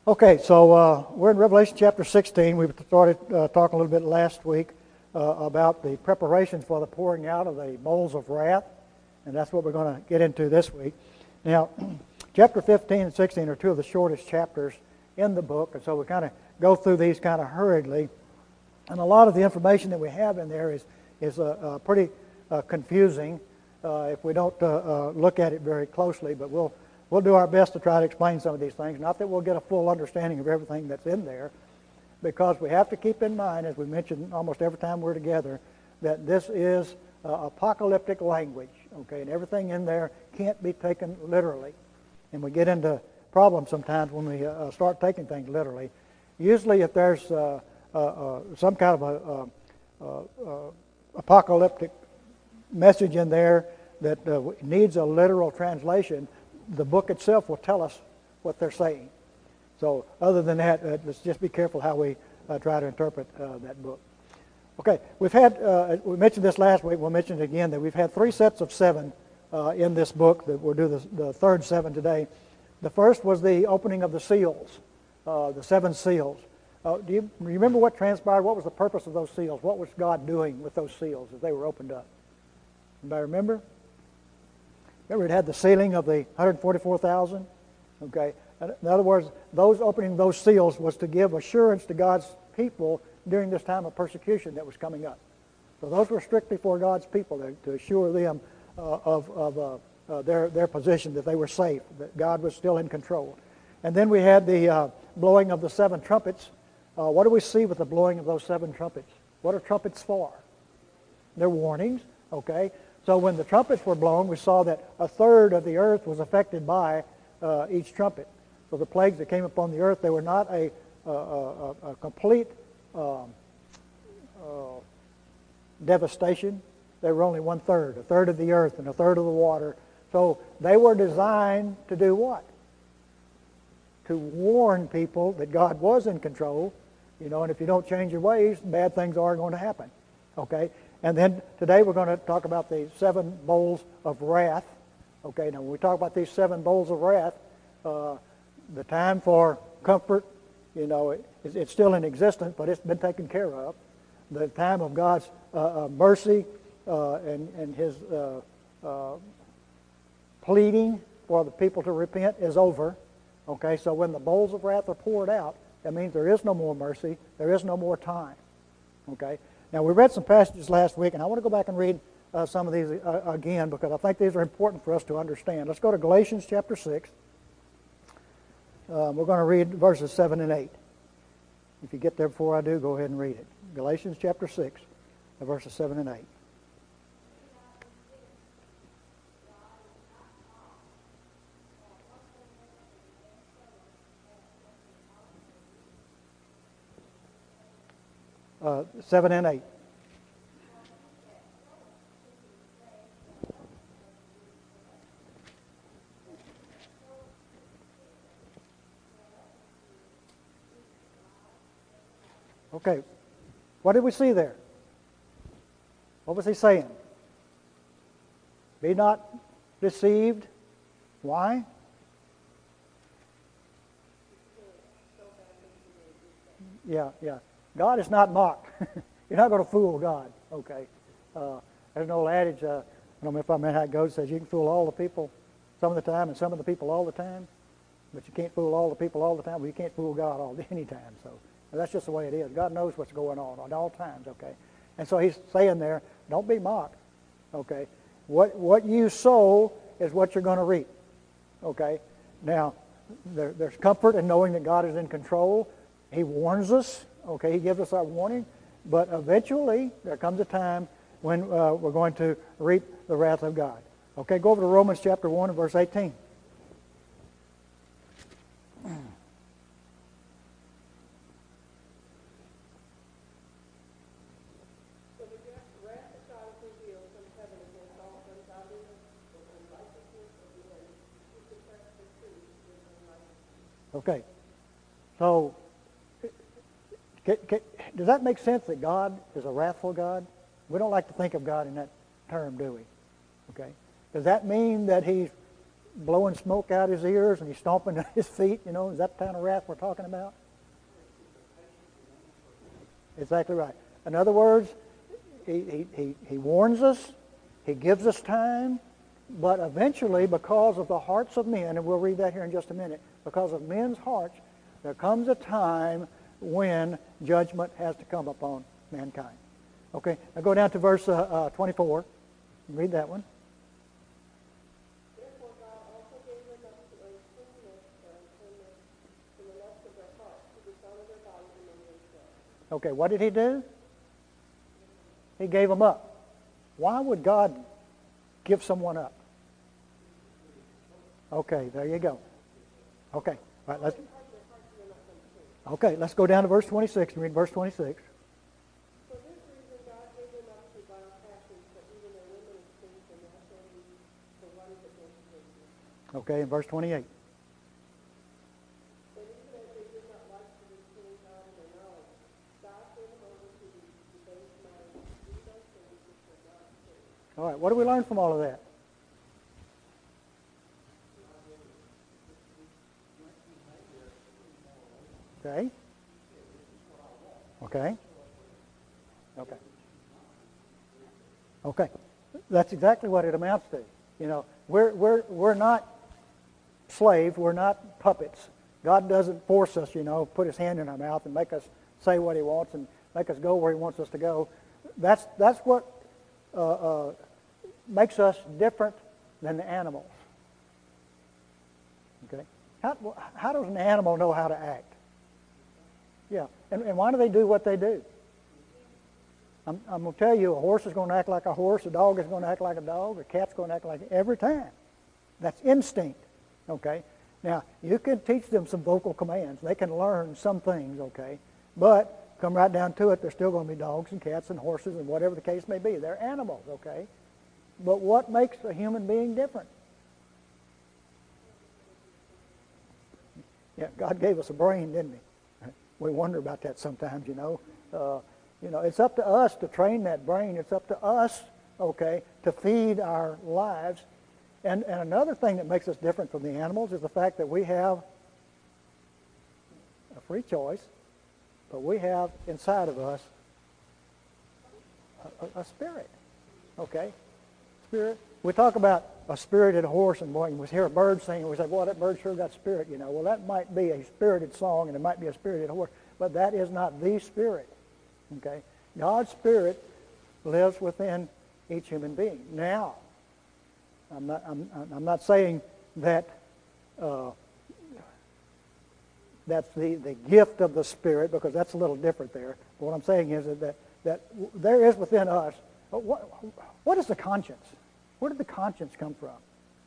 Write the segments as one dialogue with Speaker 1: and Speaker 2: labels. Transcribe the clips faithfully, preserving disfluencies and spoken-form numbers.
Speaker 1: Okay, so uh, we're in Revelation chapter sixteen. We started uh, talking a little bit last week uh, about the preparations for the pouring out of the bowls of wrath, and that's what we're going to get into this week. Now, chapter fifteen and sixteen are two of the shortest chapters in the book, and so we kind of go through these kind of hurriedly. And a lot of the information that we have in there is is uh, uh, pretty uh, confusing uh, if we don't uh, uh, look at it very closely, but we'll We'll do our best to try to explain some of these things. Not that we'll get a full understanding of everything that's in there, because we have to keep in mind, as we mentioned almost every time we're together, that this is uh, apocalyptic language, okay? And everything in there can't be taken literally. And we get into problems sometimes when we uh, start taking things literally. Usually if there's uh, uh, uh, some kind of a uh, uh, apocalyptic message in there that uh, needs a literal translation, the book itself will tell us what they're saying. So other than that, uh, let's just be careful how we uh, try to interpret uh, that book. Okay, we've had, uh, we mentioned this last week, we'll mention it again, that we've had three sets of seven uh, in this book. That we'll do the, the third seven today. The first was the opening of the seals, uh, the seven seals. Uh, do you remember what transpired? What was the purpose of those seals? What was God doing with those seals as they were opened up? Anybody remember? Remember, it had the sealing of the one hundred forty-four thousand. Okay. In other words, those opening those seals was to give assurance to God's people during this time of persecution that was coming up. So those were strictly for God's people to, to assure them uh, of, of uh, uh, their their position, that they were safe, that God was still in control. And then we had the uh, blowing of the seven trumpets. Uh, what do we see with the blowing of those seven trumpets? What are trumpets for? They're warnings. Okay. So when the trumpets were blown, we saw that a third of the earth was affected by uh, each trumpet. So the plagues that came upon the earth, they were not a, a, a, a complete um, uh, devastation. They were only one third, a third of the earth and a third of the water. So they were designed to do what? To warn people that God was in control, you know, and if you don't change your ways, bad things are going to happen. Okay? And then today we're going to talk about the seven bowls of wrath. Okay, now when we talk about these seven bowls of wrath, uh, the time for comfort, you know, it, it's still in existence, but it's been taken care of. The time of God's uh, uh, mercy uh, and, and His uh, uh, pleading for the people to repent is over. Okay, so when the bowls of wrath are poured out, that means there is no more mercy, there is no more time. Okay. Now, we read some passages last week, and I want to go back and read uh, some of these uh, again because I think these are important for us to understand. Let's go to Galatians chapter six. Uh, we're going to read verses seven and eight. If you get there before I do, go ahead and read it. Galatians chapter six, verses seven and eight. Uh, seven and eight. Okay, what did we see there? What was he saying? Be not deceived. Why? Yeah, yeah. God is not mocked. You're not going to fool God, okay? Uh, there's an old adage, uh, I don't know if I meant how it goes, it says you can fool all the people some of the time and some of the people all the time, but you can't fool all the people all the time. Well, you can't fool God all any time. So that's just the way it is. God knows what's going on at all times, okay? And so he's saying there, don't be mocked, okay? What, what you sow is what you're going to reap, okay? Now, there, there's comfort in knowing that God is in control. He warns us. Okay, he gives us our warning, but eventually there comes a time when uh, we're going to reap the wrath of God. Okay, go over to Romans chapter one and verse eighteen. Okay, so Can, can, does that make sense that God is a wrathful God? We don't like to think of God in that term, do we? Okay. Does that mean that He's blowing smoke out his ears and he's stomping at his feet? You know, is that the kind of wrath we're talking about? Exactly right. In other words, he, he, he, he warns us, he gives us time, but eventually, because of the hearts of men, and we'll read that here in just a minute, because of men's hearts, there comes a time when judgment has to come upon mankind. Okay, now go down to verse uh, uh, twenty-four. Read that one.
Speaker 2: Therefore God also gave them up to uncleanness for uncleanness in the lust of their hearts, to dishonor their bodies among themselves.
Speaker 1: Okay, what did he do? He gave them up. Why would God give someone up? Okay, there you go. Okay, all right, let's. Okay, let's go down to verse twenty-six and read verse twenty-six.
Speaker 2: For this reason God gave them up to vile passions, for even their women instinct and natural need for what is against nature.
Speaker 1: Okay, in verse twenty-eight.
Speaker 2: But even as they did not like to retain God in their knowledge, God gave them over to the debased mind to do those things which were not true.
Speaker 1: All right, what do we learn from all of that? Okay. Okay. Okay. Okay. That's exactly what it amounts to. You know, we're we're we're not slaves. We're not puppets. God doesn't force us. You know, put His hand in our mouth and make us say what He wants and make us go where He wants us to go. That's that's what uh, uh, makes us different than the animals. Okay. How how does an animal know how to act? Yeah, and, and why do they do what they do? I'm, I'm going to tell you, a horse is going to act like a horse, a dog is going to act like a dog, a cat's going to act like it every time. That's instinct, okay? Now, you can teach them some vocal commands. They can learn some things, okay? But come right down to it, they're still going to be dogs and cats and horses and whatever the case may be. They're animals, okay? But what makes a human being different? Yeah, God gave us a brain, didn't He? We wonder about that sometimes, you know. Uh, you know, it's up to us to train that brain. It's up to us, okay, to feed our lives. And, and another thing that makes us different from the animals is the fact that we have a free choice, but we have inside of us a, a, a spirit, okay? Spirit. We talk about a spirited horse, and boy, we hear a bird singing, we say, boy, that bird sure got spirit, you know. Well, that might be a spirited song, and it might be a spirited horse, but that is not the spirit, okay? God's spirit lives within each human being. Now, I'm not, I'm, I'm not saying that uh, that's the, the gift of the Spirit, because that's a little different there. But what I'm saying is that, that, that there is within us, what, what is the conscience? Where did the conscience come from?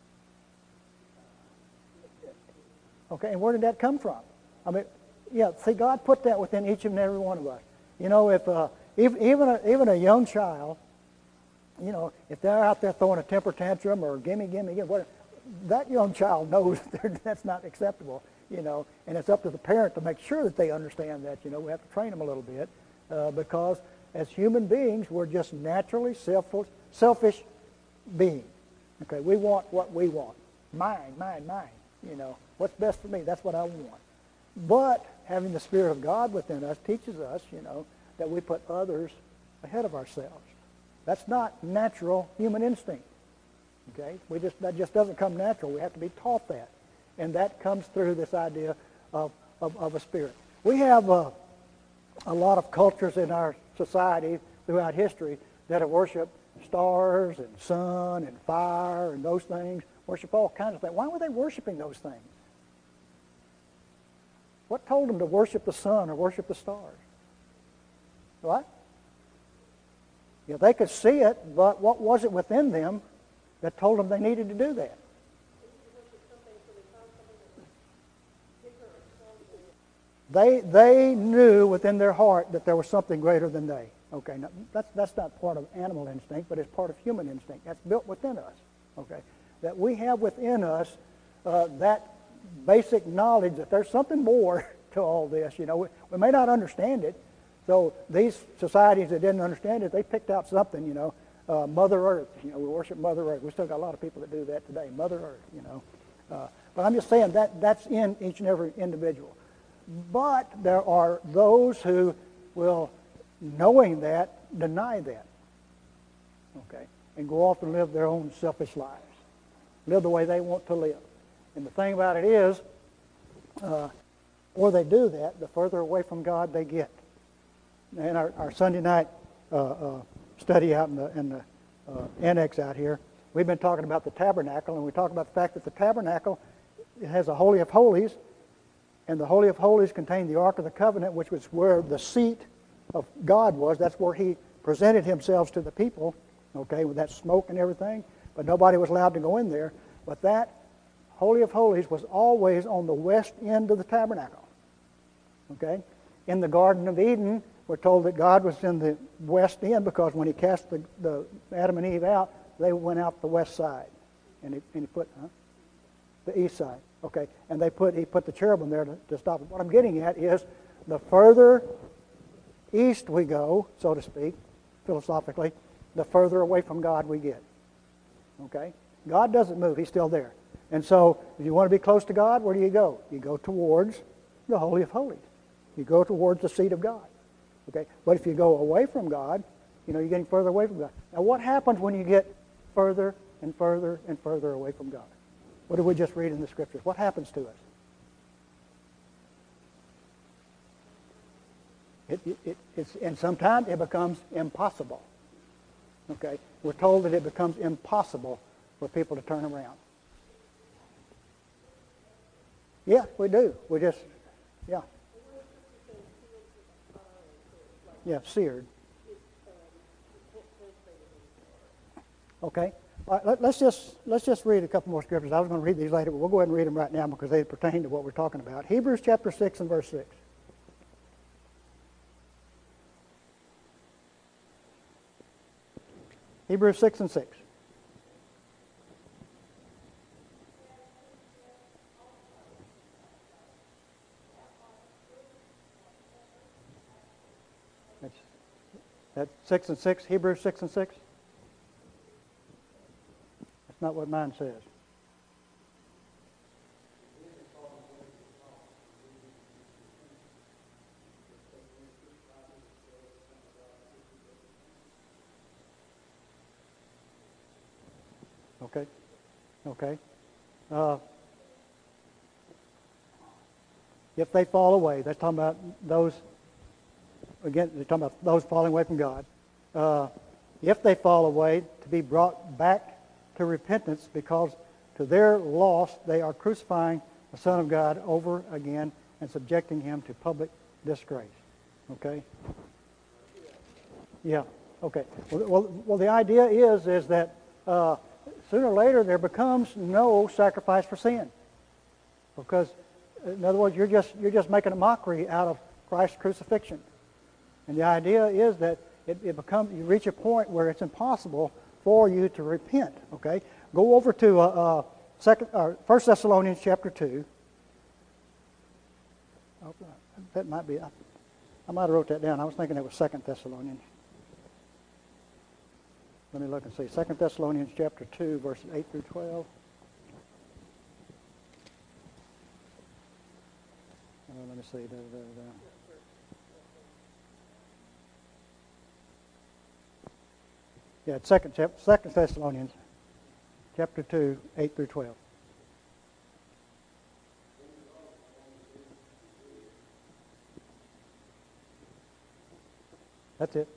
Speaker 1: Okay, and where did that come from? I mean, yeah, see, God put that within each and every one of us. You know, if uh, even even a, even a young child, you know, if they're out there throwing a temper tantrum or gimme, gimme, gimme, whatever, that young child knows that that's not acceptable, you know, and it's up to the parent to make sure that they understand that. You know, we have to train them a little bit uh, because as human beings, we're just naturally selfish, selfish beings. Okay, we want what we want. Mine, mine, mine. You know, what's best for me, that's what I want. But having the Spirit of God within us teaches us, you know, that we put others ahead of ourselves. That's not natural human instinct. Okay, we just that just doesn't come natural. We have to be taught that, and that comes through this idea of of, of a spirit. We have uh, a lot of cultures in our society throughout history that have worshipped stars and sun and fire and those things. Worship all kinds of things. Why were they worshiping those things? What told them to worship the sun or worship the stars? What? Yeah, they could see it, but what was it within them that told them they needed to do that? They they knew within their heart that there was something greater than they. Okay, now that's that's not part of animal instinct, but it's part of human instinct. That's built within us. Okay, that we have within us uh, that basic knowledge that there's something more to all this. You know, we, we may not understand it. So these societies that didn't understand it, they picked out something. You know, uh, Mother Earth. You know, we worship Mother Earth. We still got a lot of people that do that today. Mother Earth. You know, Uh, but I'm just saying that that's in each and every individual. But there are those who will, knowing that, deny that. Okay? And go off and live their own selfish lives. Live the way they want to live. And the thing about it is, uh, or they do that, the further away from God they get. In our, our Sunday night uh, uh, study out in the, in the uh, annex out here, we've been talking about the tabernacle, and we talked about the fact that the tabernacle, it has a Holy of Holies, and the Holy of Holies contained the Ark of the Covenant, which was where the seat of God was. That's where he presented himself to the people, okay, with that smoke and everything, but nobody was allowed to go in there. But that Holy of Holies was always on the west end of the tabernacle, okay? In the Garden of Eden, we're told that God was in the west end because when he cast the, the Adam and Eve out, they went out the west side, and he, and he put huh? the east side, okay? And they put he put the cherubim there to, to stop it. What I'm getting at is the further east we go, so to speak, philosophically, the further away from God we get. Okay? God doesn't move; He's still there. And so, if you want to be close to God, where do you go? You go towards the Holy of Holies. You go towards the seat of God. Okay? But if you go away from God, you know, you're getting further away from God. Now, what happens when you get further and further and further away from God? What did we just read in the Scriptures? What happens to us? It, it, it, it's, and sometimes it becomes impossible. Okay? We're told that it becomes impossible for people to turn around. Yeah, we do. We just, yeah. Yeah, seared. Okay. All right, let, let's just let's just read a couple more scriptures. I was going to read these later, but we'll go ahead and read them right now because they pertain to what we're talking about. Hebrews chapter six and verse six. Hebrews six and six. That's, that's six and six, Hebrews six and six? That's not what mine says. Okay. Okay. Uh, if they fall away, that's talking about those, again, they're talking about those falling away from God. Uh, if they fall away, to be brought back to repentance, because to their loss they are crucifying the Son of God over again and subjecting him to public disgrace. Okay? Yeah. Okay. Well, well, well the idea is, is that uh, sooner or later there becomes no sacrifice for sin. Because, in other words, you're just you're just making a mockery out of Christ's crucifixion. And the idea is that it, it becomes you reach a point where it's impossible for you to repent. Okay, go over to uh, uh, second, uh, First Thessalonians chapter two. Oh, that might be. I, I might have wrote that down. I was thinking it was Second Thessalonians. Let me look and see. Second Thessalonians chapter two, verses eight through twelve. Uh, let me see. Da, da, da. Yeah, it's second, second Thessalonians chapter two, eight through twelve. That's it.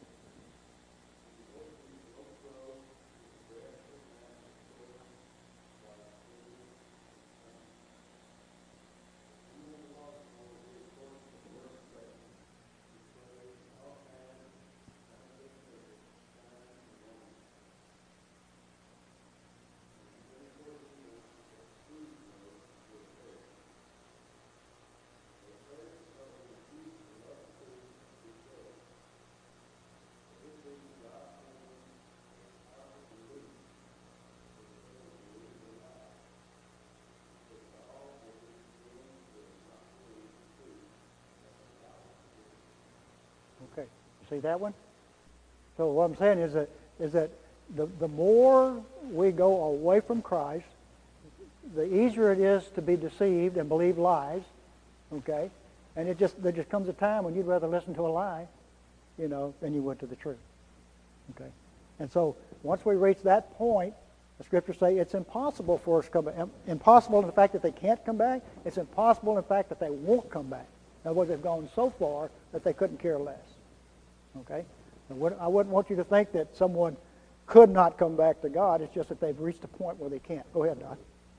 Speaker 1: Okay, see that one? So what I'm saying is that is that the, the more we go away from Christ, the easier it is to be deceived and believe lies, okay? And it just there just comes a time when you'd rather listen to a lie, you know, than you would to the truth, okay? And so once we reach that point, the Scriptures say it's impossible for us to come back. Impossible in the fact that they can't come back. It's impossible in the fact that they won't come back. In other words, they've gone so far that they couldn't care less, okay? I wouldn't want you to think that someone could not come back to God. It's just that they've reached a point where they can't. Go ahead, Doc.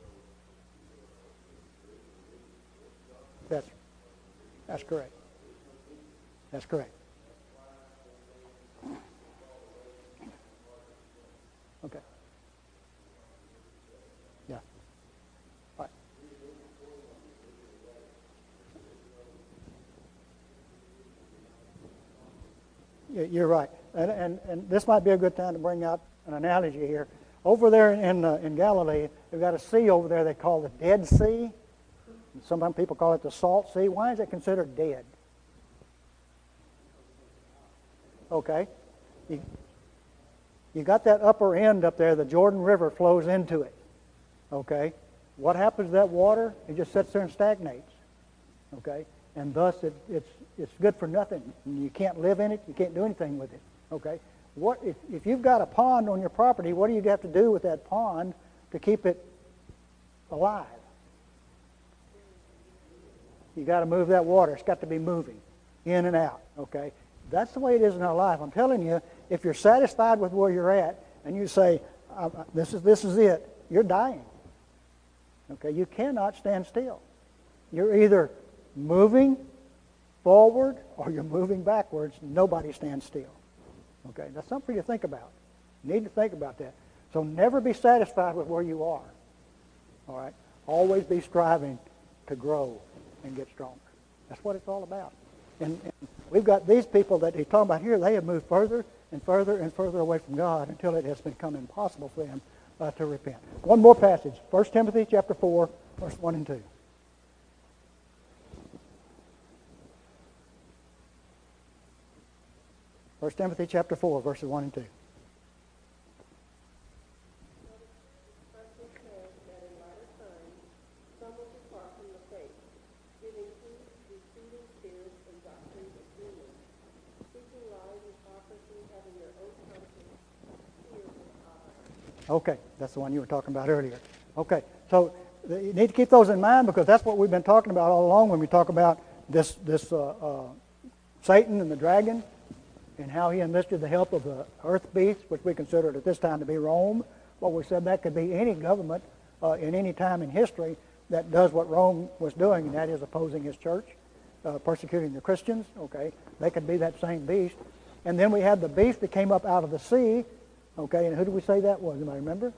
Speaker 1: That's, that's correct. That's correct. Okay. Yeah. All right. You're right. And, and, and this might be a good time to bring out an analogy here. Over there in, uh, in Galilee, we've got a sea over there they call the Dead Sea. Sometimes people call it the Salt Sea. Why is it considered dead? Okay. You, you got that upper end up there. The Jordan River flows into it. Okay. What happens to that water? It just sits there and stagnates. Okay. And thus it, it's it's good for nothing. You can't live in it. You can't do anything with it. Okay. What if, if you've got a pond on your property? What do you have to do with that pond to keep it alive? You got to move that water. It's got to be moving in and out. Okay. That's the way it is in our life. I'm telling you, if you're satisfied with where you're at and you say, "This is this is it," you're dying. Okay. You cannot stand still. You're either moving forward or you're moving backwards. Nobody stands still. Okay, that's something for you to think about. You need to think about that. So never be satisfied with where you are. All right? Always be striving to grow and get stronger. That's what it's all about. And, and we've got these people that he's talking about here, they have moved further and further and further away from God until it has become impossible for them uh, to repent. One more passage, First Timothy chapter four, verse one and two. First Timothy chapter four, verses one and two. Okay, that's the one you were talking about earlier. Okay, so you need to keep those in mind because that's what we've been talking about all along when we talk about this this uh, uh, Satan and the dragon and how he enlisted the help of the earth beast, which we considered at this time to be Rome. Well, we said that could be any government uh, in any time in history that does what Rome was doing, and that is opposing his church, uh, persecuting the Christians. Okay, they could be that same beast. And then we had the beast that came up out of the sea. Okay, and who do we say that was? Anybody remember?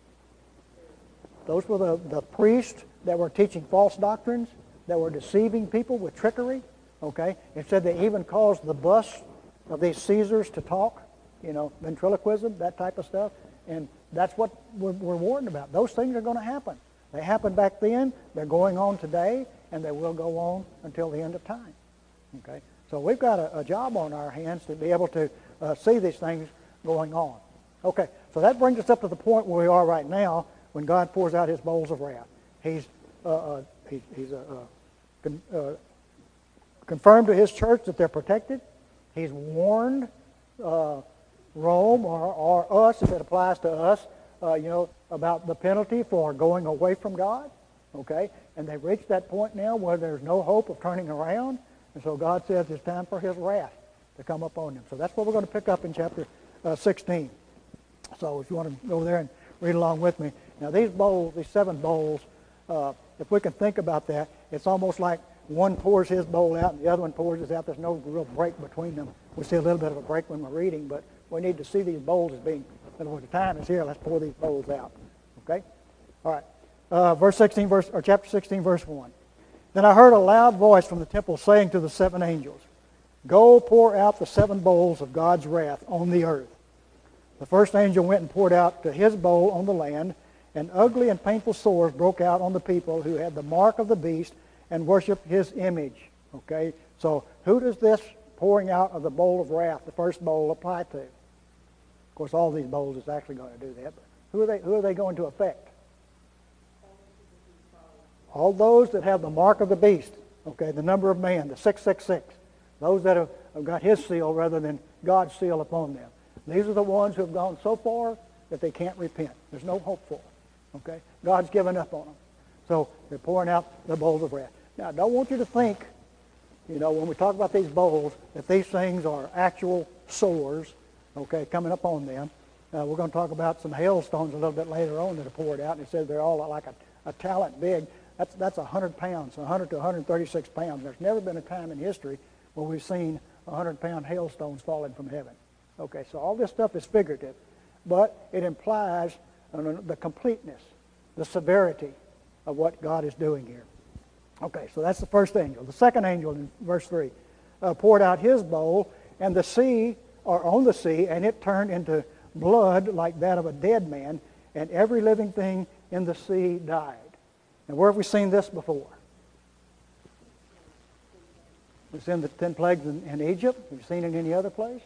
Speaker 1: Those were the, the priests that were teaching false doctrines, that were deceiving people with trickery. Okay, it said they even caused the bust of these Caesars to talk, you know, ventriloquism, that type of stuff. And that's what we're, we're warned about. Those things are going to happen. They happened back then, they're going on today, and they will go on until the end of time. Okay, so we've got a, a job on our hands to be able to uh, see these things going on. Okay, so that brings us up to the point where we are right now when God pours out his bowls of wrath. He's, uh, uh, he, he's uh, uh, con, uh, confirmed to his church that they're protected. He's warned uh, Rome or, or us, if it applies to us, uh, you know, about the penalty for going away from God. Okay, and they've reached that point now where there's no hope of turning around. And so God says it's time for his wrath to come upon them. So that's what we're going to pick up in chapter uh, sixteen. So if you want to go there and read along with me. Now these bowls, these seven bowls, uh, if we can think about that, it's almost like one pours his bowl out and the other one pours his out. There's no real break between them. We see a little bit of a break when we're reading, but we need to see these bowls as being, in other words, the time is here. Let's pour these bowls out. Okay? All right. Uh, verse sixteen, verse or chapter sixteen, verse one. Then I heard a loud voice from the temple saying to the seven angels, "Go pour out the seven bowls of God's wrath on the earth." The first angel went and poured out to his bowl on the land, and ugly and painful sores broke out on the people who had the mark of the beast and worshiped his image. Okay, so who does this pouring out of the bowl of wrath, the first bowl, apply to? Of course, all these bowls is actually going to do that, but who are they? Who are they going to affect? All those that have the mark of the beast, okay, the number of man, the six six six, those that have, have got his seal rather than God's seal upon them. These are the ones who have gone so far that they can't repent. There's no hope for them. Okay? God's given up on them. So they're pouring out the bowls of wrath. Now, I don't want you to think, you know, when we talk about these bowls, that these things are actual sores, okay, coming up on them. Uh, we're going to talk about some hailstones a little bit later on that are poured out, and it says they're all like a, a talent big. That's that's one hundred pounds, one hundred to one hundred thirty-six pounds. There's never been a time in history where we've seen one hundred pound hailstones falling from heaven. Okay, so all this stuff is figurative, but it implies uh, the completeness, the severity of what God is doing here. Okay, so that's the first angel. The second angel in verse three uh, poured out his bowl, and the sea, or on the sea, and it turned into blood like that of a dead man, and every living thing in the sea died. Now, where have we seen this before? It's in the ten plagues in, in Egypt. Have you seen it in any other place?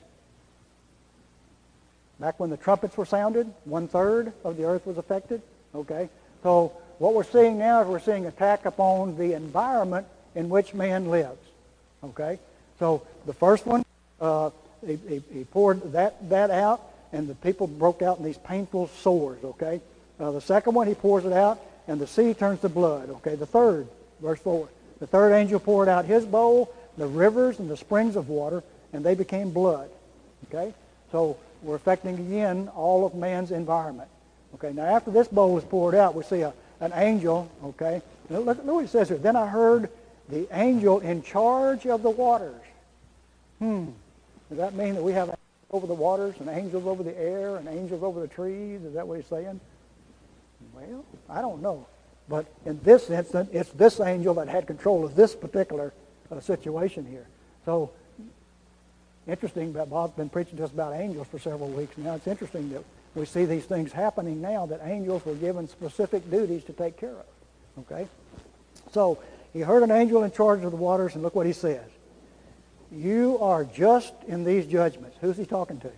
Speaker 1: Back when the trumpets were sounded, one-third of the earth was affected. Okay, so what we're seeing now is we're seeing attack upon the environment in which man lives. Okay, so the first one, uh, he, he, he poured that, that out, and the people broke out in these painful sores. Okay, uh, the second one, he pours it out, and the sea turns to blood. Okay, the third, verse four, the third angel poured out his bowl, the rivers and the springs of water, and they became blood. Okay, so we're affecting again all of man's environment. Okay, now after this bowl is poured out, we see a, an angel. Okay, now look, look what it says here. Then I heard the angel in charge of the waters. Hmm, does that mean that we have angels over the waters and angels over the air and angels over the trees? Is that what he's saying? Well, I don't know. But in this instance, it's this angel that had control of this particular uh, situation here. So, interesting that Bob's been preaching to us about angels for several weeks now. It's interesting that we see these things happening now, that angels were given specific duties to take care of. Okay? So, he heard an angel in charge of the waters, and look what he says. You are just in these judgments. Who's he talking to?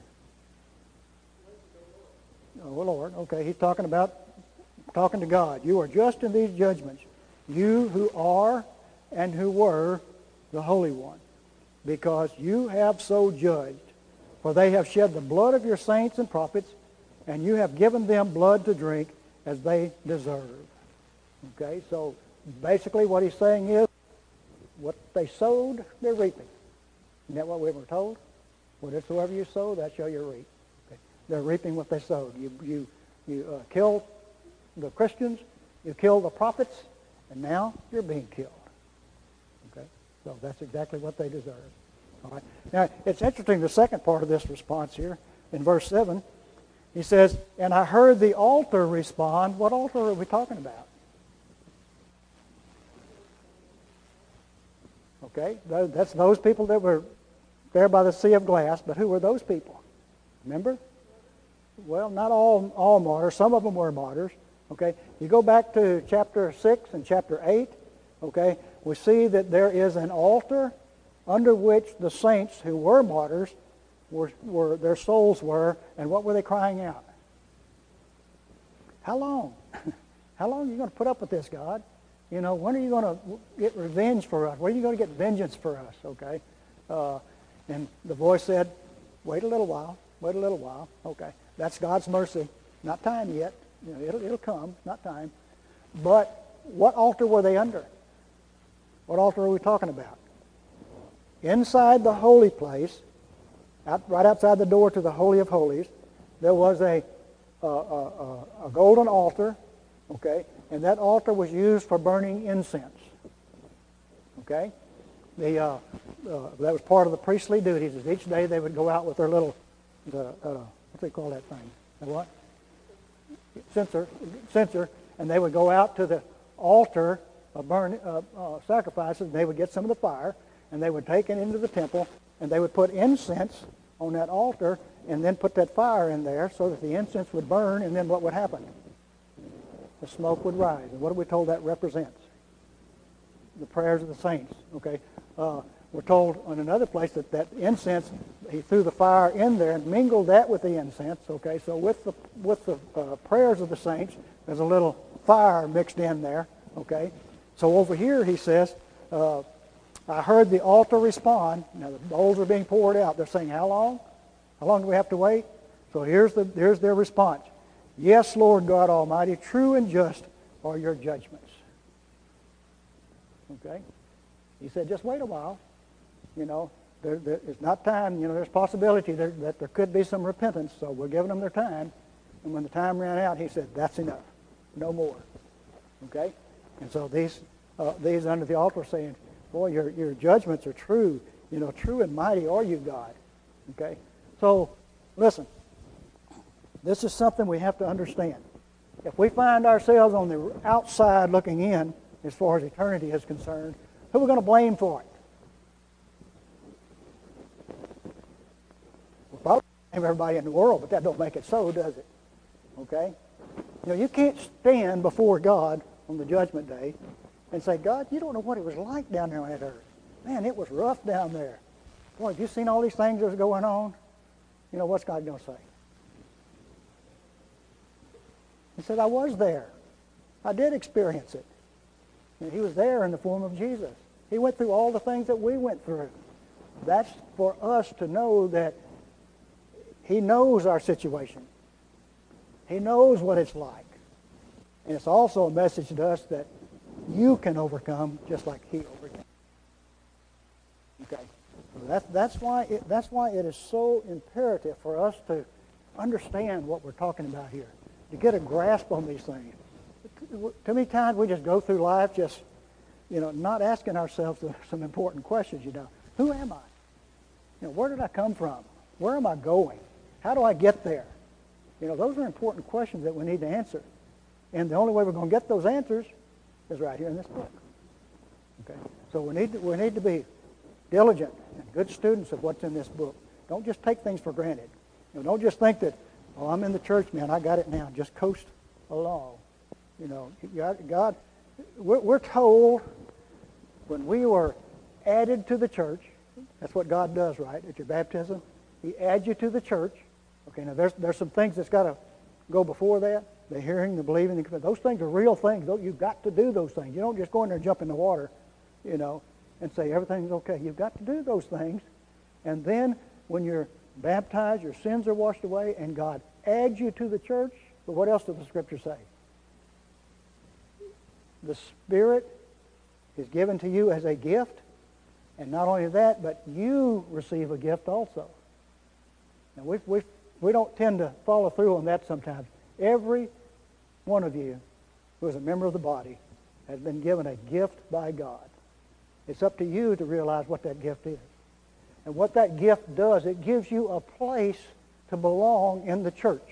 Speaker 1: Oh, Lord. Okay, he's talking about, talking to God. You are just in these judgments. You who are and who were the Holy One, because you have so judged. For they have shed the blood of your saints and prophets, and you have given them blood to drink as they deserve. Okay, so basically what he's saying is, what they sowed, they're reaping. Isn't that what we were told? Whatsoever you sow, that shall you reap. Okay. They're reaping what they sowed. You you you uh, killed the Christians, you killed the prophets, and now you're being killed. Okay, so that's exactly what they deserve. All right. Now it's interesting. The second part of this response here in verse seven, he says, "And I heard the altar respond." What altar are we talking about? Okay, that's those people that were there by the sea of glass, but who were those people? Remember? Well, not all all martyrs. Some of them were martyrs. Okay, you go back to chapter six and chapter eight. Okay, we see that there is an altar under which the saints who were martyrs were, were their souls were, and what were they crying out? How long? How long are you going to put up with this, God? You know, when are you going to get revenge for us? When are you going to get vengeance for us? Okay, uh, and the voice said, "Wait a little while. Wait a little while." Okay, that's God's mercy. Not time yet. You know, it'll it'll come. Not time. But what altar were they under? What altar are we talking about? Inside the holy place, out, right outside the door to the Holy of Holies, there was a a, a, a golden altar. Okay. And that altar was used for burning incense. Okay? The, uh, uh, that was part of the priestly duties. Is each day they would go out with their little, the, uh, what do they call that thing? The what? Censer. Censer. And they would go out to the altar of burn, uh, uh, sacrifices, and they would get some of the fire, and they would take it into the temple, and they would put incense on that altar, and then put that fire in there so that the incense would burn, and then what would happen? The smoke would rise. And what are we told that represents? The prayers of the saints. Okay, uh, we're told in another place that that incense, he threw the fire in there and mingled that with the incense. Okay, so with the with the uh, prayers of the saints, there's a little fire mixed in there. Okay, So over here he says, uh, I heard the altar respond. Now the bowls are being poured out. They're saying, how long? How long do we have to wait? So here's the here's their response. Yes, Lord God Almighty, true and just are your judgments. Okay? He said, just wait a while. You know, there, there, it's not time. You know, there's possibility there, that there could be some repentance, so we're giving them their time. And when the time ran out, he said, that's enough. No more. Okay? And so these uh, these under the altar are saying, boy, your, your judgments are true. You know, true and mighty are you, God. Okay? So, listen. This is something we have to understand. If we find ourselves on the outside looking in, as far as eternity is concerned, who are we going to blame for it? We'll probably blame everybody in the world, but that don't make it so, does it? Okay? You know, you can't stand before God on the judgment day and say, God, you don't know what it was like down there on that earth. Man, it was rough down there. Boy, have you seen all these things that was going on? You know, what's God going to say? He said, I was there. I did experience it. And he was there in the form of Jesus. He went through all the things that we went through. That's for us to know that he knows our situation. He knows what it's like. And it's also a message to us that you can overcome just like he overcame. Okay. So that's, that's, why it, that's why it is so imperative for us to understand what we're talking about here, to get a grasp on these things. Too many times we just go through life just, you know, not asking ourselves some important questions, you know. Who am I? You know, where did I come from? Where am I going? How do I get there? You know, those are important questions that we need to answer. And the only way we're going to get those answers is right here in this book. Okay? So we need to, we need to be diligent and good students of what's in this book. Don't just take things for granted. You know, don't just think that, oh, I'm in the church, man, I got it now. Just coast along. You know, God, God we're, we're told when we were added to the church, that's what God does, right, at your baptism. He adds you to the church. Okay, now there's there's some things that's got to go before that. The hearing, the believing, the, those things are real things. You've got to do those things. You don't just go in there and jump in the water, you know, and say everything's okay. You've got to do those things. And then when you're baptized, your sins are washed away, and God adds you to the church. But what else does the Scripture say? The Spirit is given to you as a gift. And not only that, but you receive a gift also. Now, we we we don't tend to follow through on that sometimes. Every one of you who is a member of the body has been given a gift by God. It's up to you to realize what that gift is. And what that gift does, it gives you a place to belong in the church.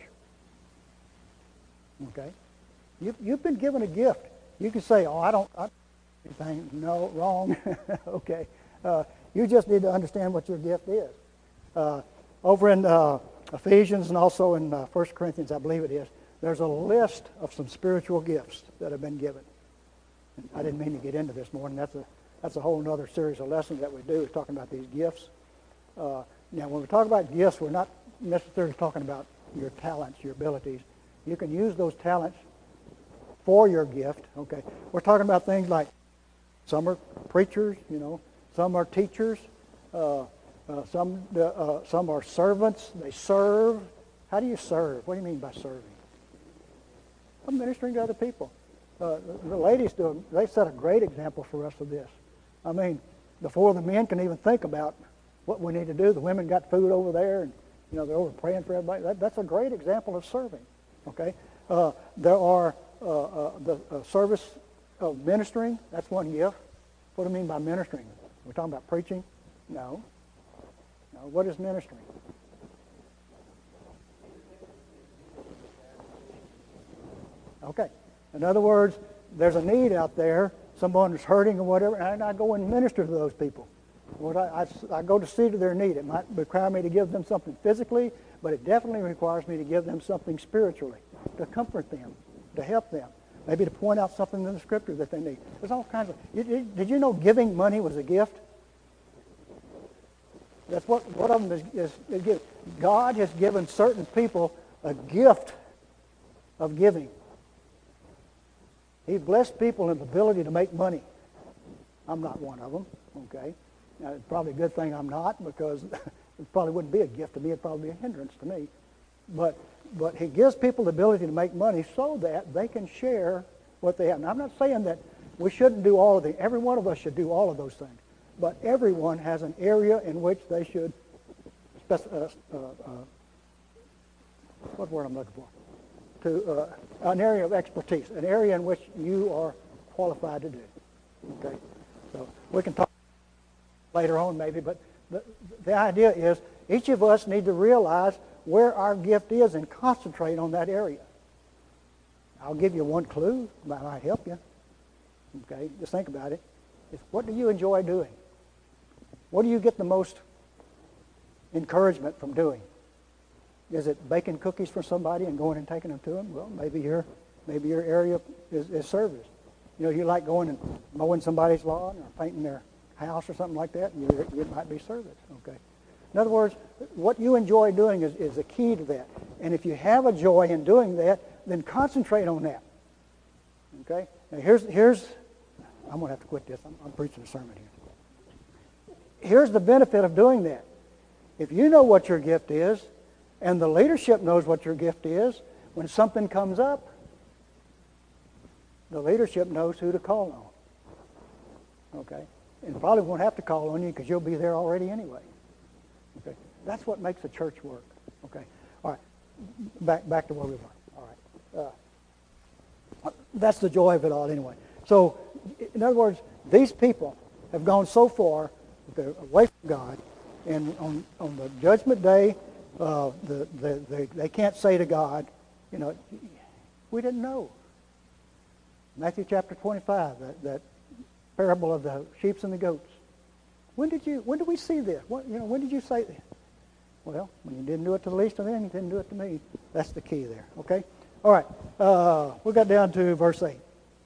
Speaker 1: Okay? You, you've been given a gift. You can say, oh, I don't, I, anything, no, wrong. Okay. Uh, you just need to understand what your gift is. Uh, over in uh, Ephesians and also in uh, First Corinthians, I believe it is, there's a list of some spiritual gifts that have been given. And I didn't mean to get into this morning. That's a that's a whole other series of lessons that we do, is talking about these gifts. Uh, now, when we talk about gifts, we're not necessarily talking about your talents, your abilities. You can use those talents for your gift. Okay, we're talking about things like some are preachers, you know, some are teachers, uh, uh, some uh, some are servants. They serve. How do you serve? What do you mean by serving? I'm ministering to other people. Uh, the, the ladies do. They set a great example for us of this. I mean, before the men can even think about what we need to do, the women got food over there, and you know they're over praying for everybody. That, that's a great example of serving. Okay, uh, there are uh, uh, the uh, service of ministering. That's one gift. What do I mean by ministering? We're talking about preaching? No. No. What is ministering? Okay. In other words, there's a need out there. Someone is hurting or whatever, and I go and minister to those people. What I, I, I go to see to their need. It might require me to give them something physically, but it definitely requires me to give them something spiritually, to comfort them, to help them, maybe to point out something in the Scripture that they need. There's all kinds of... You, you, did you know giving money was a gift? That's what one of them is, is, is gift. God has given certain people a gift of giving. He's blessed people in the ability to make money. I'm not one of them, okay? Now, it's probably a good thing I'm not, because it probably wouldn't be a gift to me. It'd probably be a hindrance to me. But, but he gives people the ability to make money so that they can share what they have. Now, I'm not saying that we shouldn't do all of them. Every one of us should do all of those things. But everyone has an area in which they should, spec- uh, uh, uh, what word I'm looking for? To uh, an area of expertise, an area in which you are qualified to do. Okay, so we can talk later on maybe, but the, the idea is each of us need to realize where our gift is and concentrate on that area. I'll give you one clue that might help you. Okay, just think about it. It's, what do you enjoy doing? What do you get the most encouragement from doing? Is it baking cookies for somebody and going and taking them to them? Well, maybe your maybe your area is, is service. You know, you like going and mowing somebody's lawn or painting their house or something like that, and you, it might be service. Okay. In other words, what you enjoy doing is, is the key to that. And if you have a joy in doing that, then concentrate on that. Okay. Now here's here's I'm going to have to quit this. I'm, I'm preaching a sermon here. Here's the benefit of doing that. If you know what your gift is, and the leadership knows what your gift is, when something comes up, the leadership knows who to call on. Okay? And probably won't have to call on you because you'll be there already anyway. Okay? That's what makes a church work. Okay? All right. Back back to where we were. All right. Uh, that's the joy of it all anyway. So, in other words, these people have gone so far that they're away from God, and on, on the judgment day, uh, the, the, the, they can't say to God, you know, we didn't know. Matthew chapter twenty-five, that, that parable of the sheep and the goats. When did you? When did we see this? What, you know, when did you say this? Well, when you didn't do it to the least of them, you didn't do it to me. That's the key there. Okay. All right. Uh, we got down to verse eight.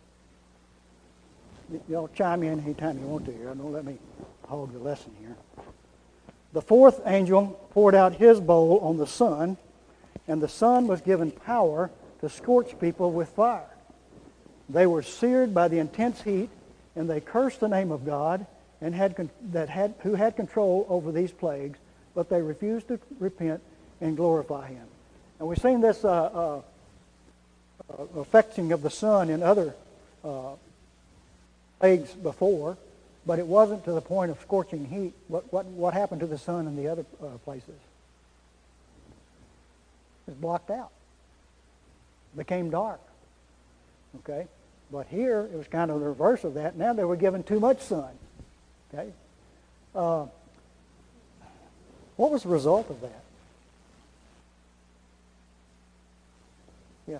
Speaker 1: Y'all chime in anytime you want to here. Don't let me hog the lesson here. The fourth angel poured out his bowl on the sun, and the sun was given power to scorch people with fire. They were seared by the intense heat, and they cursed the name of God and had that had who had control over these plagues, but they refused to repent and glorify Him. And we've seen this uh, uh, affecting of the sun in other uh, plagues before, but it wasn't to the point of scorching heat. What what what happened to the sun in the other uh, places? It was blocked out. It became dark. Okay, but here it was kind of the reverse of that. Now they were given too much sun. Okay, uh, what was the result of that? Yeah.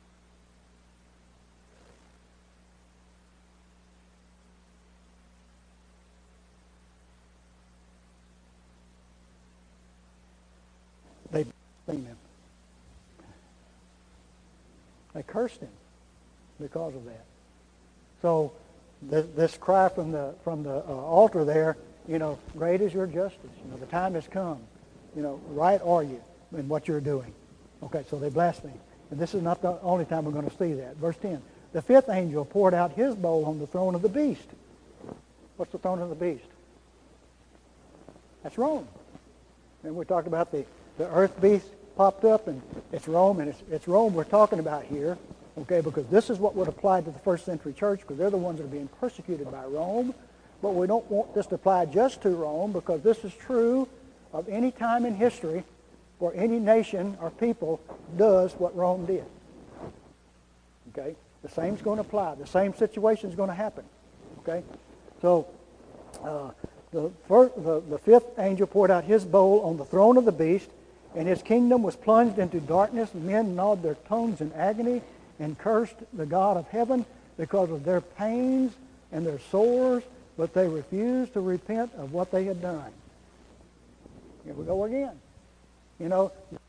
Speaker 1: They blasphemed him. They cursed him because of that. So this, this cry from the from the uh, altar there, you know, great is your justice. You know, the time has come. You know, right are you in what you're doing. Okay, so they blasphemed. And this is not the only time we're going to see that. Verse ten. The fifth angel poured out his bowl on the throne of the beast. What's the throne of the beast? That's Rome. And we talked about the, the earth beast popped up, and it's Rome, and it's, it's Rome we're talking about here. Okay, because this is what would apply to the first century church, because they're the ones that are being persecuted by Rome. But we don't want this to apply just to Rome, because this is true of any time in history where any nation or people does what Rome did. Okay, the same's going to apply. The same situation is going to happen. Okay, so uh, the, first, the the fifth angel poured out his bowl on the throne of the beast, and his kingdom was plunged into darkness. Men gnawed their tongues in agony and cursed the God of heaven because of their pains and their sores, but they refused to repent of what they had done. Here we go again. You know,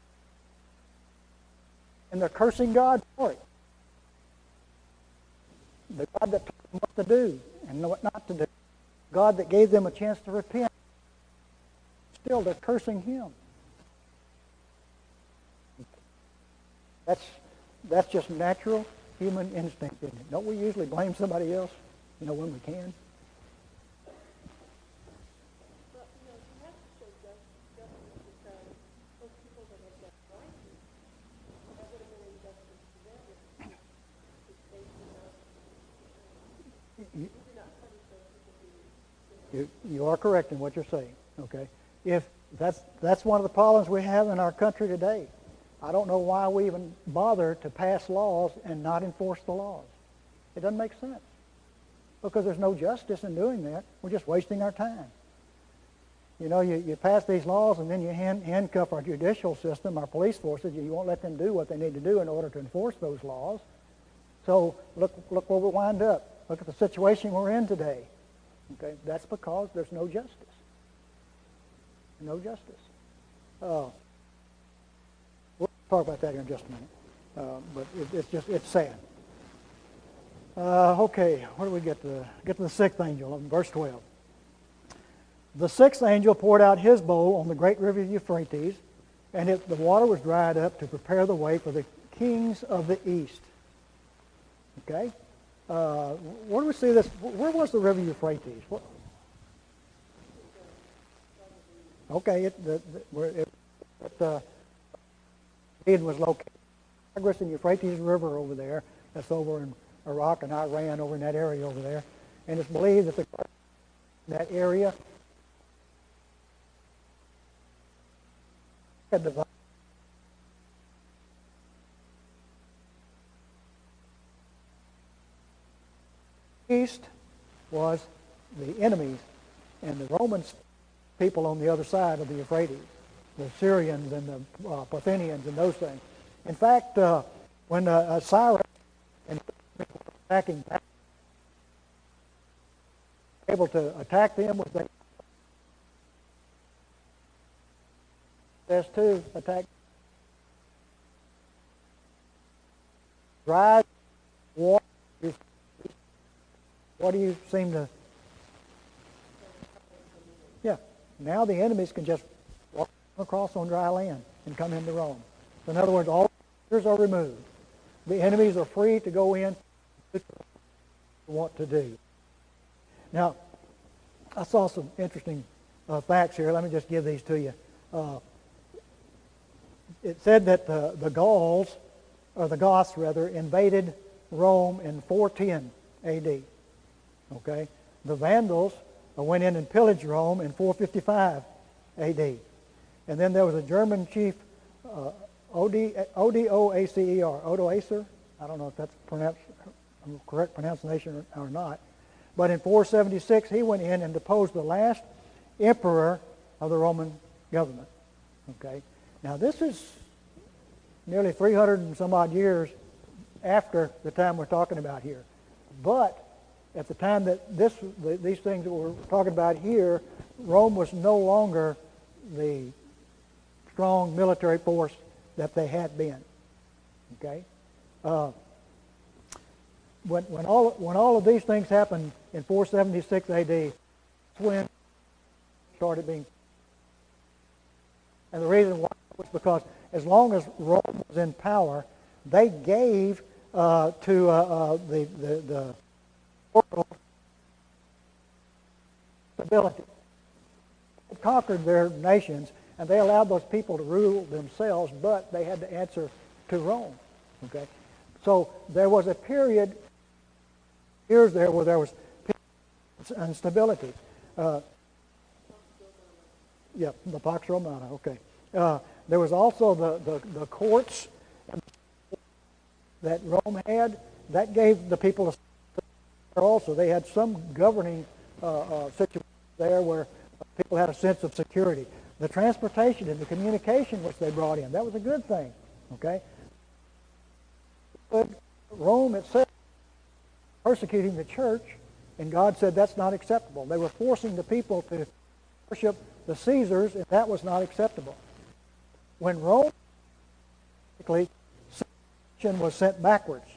Speaker 1: and they're cursing God for it. The God that told them what to do and what not to do. God that gave them a chance to repent. Still, they're cursing Him. That's That's just natural human instinct, isn't it? Don't we usually blame somebody else, you know, when we can?
Speaker 2: But, you know, you have to show just, justice because those people that have done right to you, that would have been injustice to them if if they did not,
Speaker 1: You,
Speaker 2: you did not punish those people who did not.
Speaker 1: you, you are correct in what you're saying, okay? If that's, that's one of the problems we have in our country today. I don't know why we even bother to pass laws and not enforce the laws. It doesn't make sense because there's no justice in doing that. We're just wasting our time. You know, you, you pass these laws and then you hand, handcuff our judicial system, our police forces. You won't let them do what they need to do in order to enforce those laws. So look, look where we wind up. Look at the situation we're in today. Okay, that's because there's no justice. No justice. Uh, we'll talk about that here in just a minute. Uh, but it, it's just, it's sad. Uh, okay, where do we get to? Get to the sixth angel in verse twelve. The sixth angel poured out his bowl on the great river Euphrates, and it, the water was dried up to prepare the way for the kings of the east. Okay? Uh, where do we see this? Where was the river Euphrates? What? Okay, it, the, the, where it, it, uh, it was located. Tigris and Euphrates River over there. That's over in Iraq and Iran, over in that area over there. And it's believed that the, that area had divided. East was the enemies, and the Romans people on the other side of the Euphrates, the Syrians and the uh, Parthians and those things. In fact, uh, when uh, Cyrus and attacking, able to attack them, was they as to attack dry water. What do you seem to? Yeah. Now the enemies can just walk across on dry land and come into Rome. So in other words, all borders are removed. The enemies are free to go in and do what they want to do. Now, I saw some interesting uh, facts here. Let me just give these to you. Uh, it said that the, the Gauls, or the Goths rather, invaded Rome in four ten A D. Okay? The Vandals went in and pillaged Rome in four fifty-five A D. And then there was a German chief, uh, O D O A C E R, Odoacer. I don't know if that's pronounced, correct pronunciation or, or not. But in four seventy-six, he went in and deposed the last emperor of the Roman government. Okay? Now this is nearly three hundred and some odd years after the time we're talking about here. But at the time that this, the, these things that we're talking about here, Rome was no longer the strong military force that they had been. Okay, uh, when when all when all of these things happened in four seventy-six A D, that's when started being. And the reason why was because as long as Rome was in power, they gave uh, to uh, uh, the the the stability. They conquered their nations, and they allowed those people to rule themselves, but they had to answer to Rome. Okay, so there was a period years there where there was instability. Uh, yeah, the Pax Romana. Okay, uh, there was also the, the the courts that Rome had that gave the people a also. They had some governing uh, uh, situation there where people had a sense of security. The transportation and the communication which they brought in, that was a good thing. Okay? But Rome itself persecuting the church, and God said that's not acceptable. They were forcing the people to worship the Caesars, and that was not acceptable. When Rome basically was sent backwards,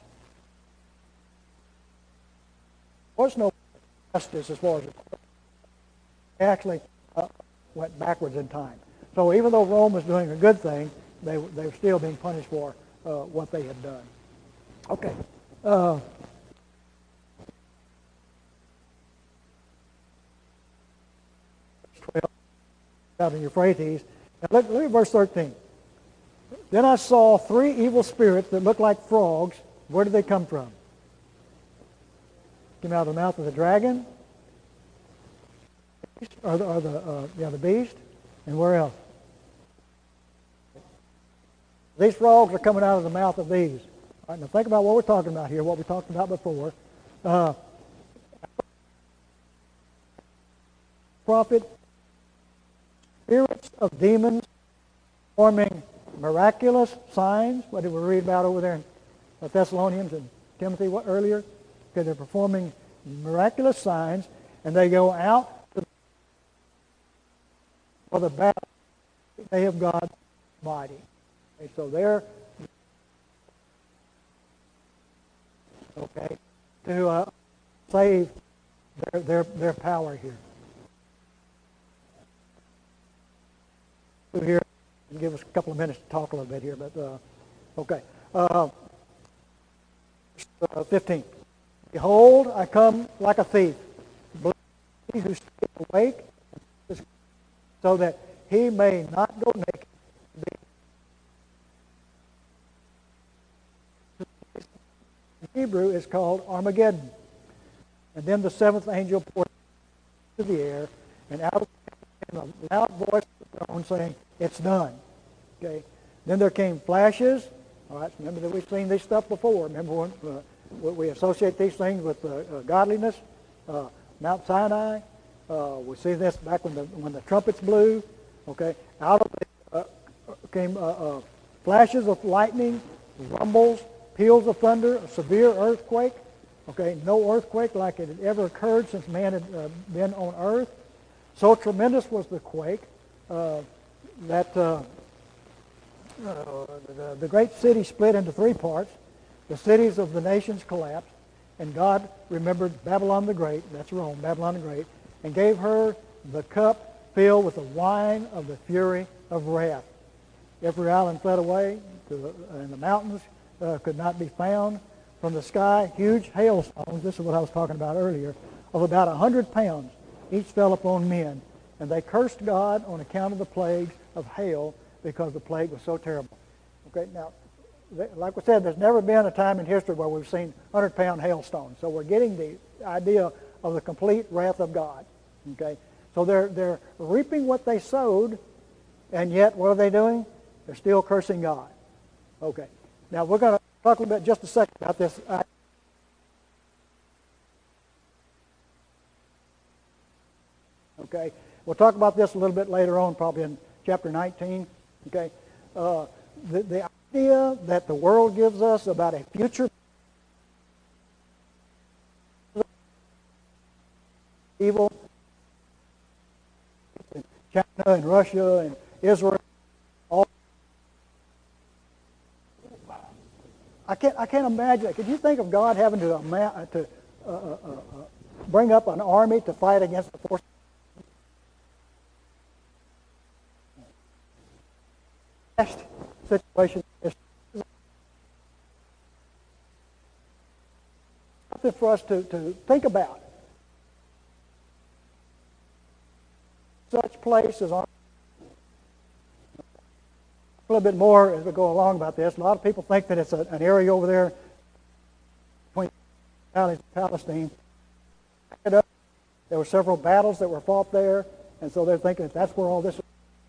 Speaker 1: there was no justice as far as it actually uh, went backwards in time. So even though Rome was doing a good thing, they, they were still being punished for uh, what they had done. Okay, Uh, twelve, out in Euphrates. Now look, look at verse thirteen. Then I saw three evil spirits that looked like frogs. Where did they come from? Came out of the mouth of the dragon, or the, or the uh, yeah, the beast, and where else? These frogs are coming out of the mouth of these. All right, now think about what we're talking about here, what we talked about before. Uh, prophet, spirits of demons forming miraculous signs. What did we read about over there in Thessalonians and Timothy what, earlier? Okay, they're performing miraculous signs, and they go out for the battle. They have God mighty. Okay, so they're okay to uh, save their, their their power here. Here, give us a couple of minutes to talk a little bit here, but uh, okay. Uh, uh, fifteen. Behold, I come like a thief. Blessed is he who stays awake, so that he may not go naked. In Hebrew is called Armageddon. And then the seventh angel poured into the air, and out came a loud voice of the throne saying, "It's done." Okay. Then there came flashes. All right. Remember that we've seen this stuff before. Remember when uh, we associate these things with uh, uh, godliness. Uh, Mount Sinai. Uh, we see this back when the when the trumpets blew. Okay. Out of it uh, came uh, uh, flashes of lightning, rumbles, peals of thunder, a severe earthquake. Okay. No earthquake like it had ever occurred since man had uh, been on earth. So tremendous was the quake uh, that uh, uh, the, the great city split into three parts. The cities of the nations collapsed, and God remembered Babylon the Great, that's Rome, Babylon the Great, and gave her the cup filled with the wine of the fury of wrath. Every island fled away, to the, and the mountains uh, could not be found. From the sky, huge hailstones, this is what I was talking about earlier, of about a hundred pounds, each fell upon men. And they cursed God on account of the plagues of hail, because the plague was so terrible. Okay, now, like we said, there's never been a time in history where we've seen hundred-pound hailstones. So we're getting the idea of the complete wrath of God. Okay, so they're they're reaping what they sowed, and yet what are they doing? They're still cursing God. Okay, now we're going to talk a little bit, just a second, about this. Okay, we'll talk about this a little bit later on, probably in chapter nineteen. Okay, uh, the the idea that the world gives us about a future evil in China and Russia and Israel, all I can't I can't imagine. Could you think of God having to amount, to uh, uh, uh, bring up an army to fight against the force? Situation is something for us to, to think about. Such places are a little bit more as we go along about this. A lot of people think that it's a, an area over there between Palestine. There were several battles that were fought there, and so they're thinking that that's where all this is.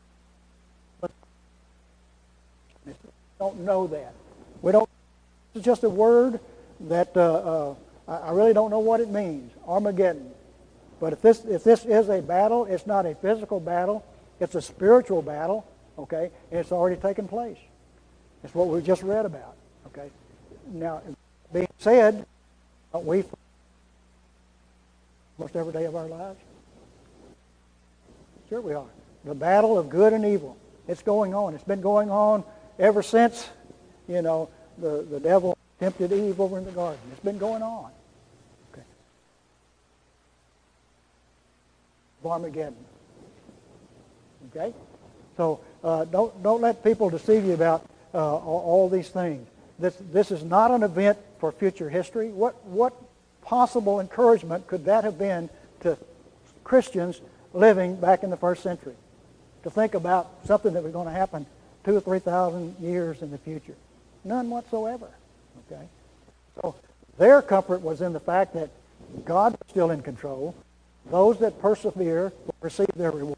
Speaker 1: Don't know that. We don't. It's just a word that uh, uh, I really don't know what it means. Armageddon. But if this if this is a battle, it's not a physical battle. It's a spiritual battle. Okay, and it's already taken place. It's what we just read about. Okay. Now, being said, don't we almost every day of our lives? Sure, we are. The battle of good and evil. It's going on. It's been going on ever since, you know, the, the devil tempted Eve over in the garden. It's been going on. Okay. Armageddon. Okay? So uh, don't don't let people deceive you about uh, all, all these things. This, this is not an event for future history. What, what possible encouragement could that have been to Christians living back in the first century? To think about something that was going to happen two or three thousand years in the future? None whatsoever. Okay? So their comfort was in the fact that God was still in control. Those that persevere will receive their reward.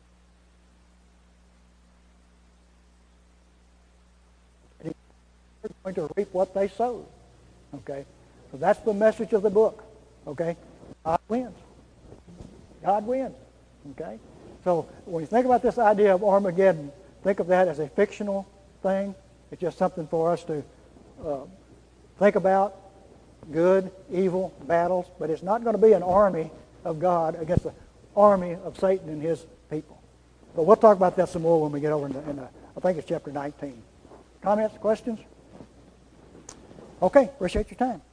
Speaker 1: They're going to reap what they sowed. Okay? So that's the message of the book. Okay? God wins. God wins. Okay? So when you think about this idea of Armageddon, think of that as a fictional thing. It's just something for us to uh, think about. Good, evil, battles. But it's not going to be an army of God against the army of Satan and his people. But we'll talk about that some more when we get over in, the, in the, I think it's chapter nineteen. Comments, questions? Okay, appreciate your time.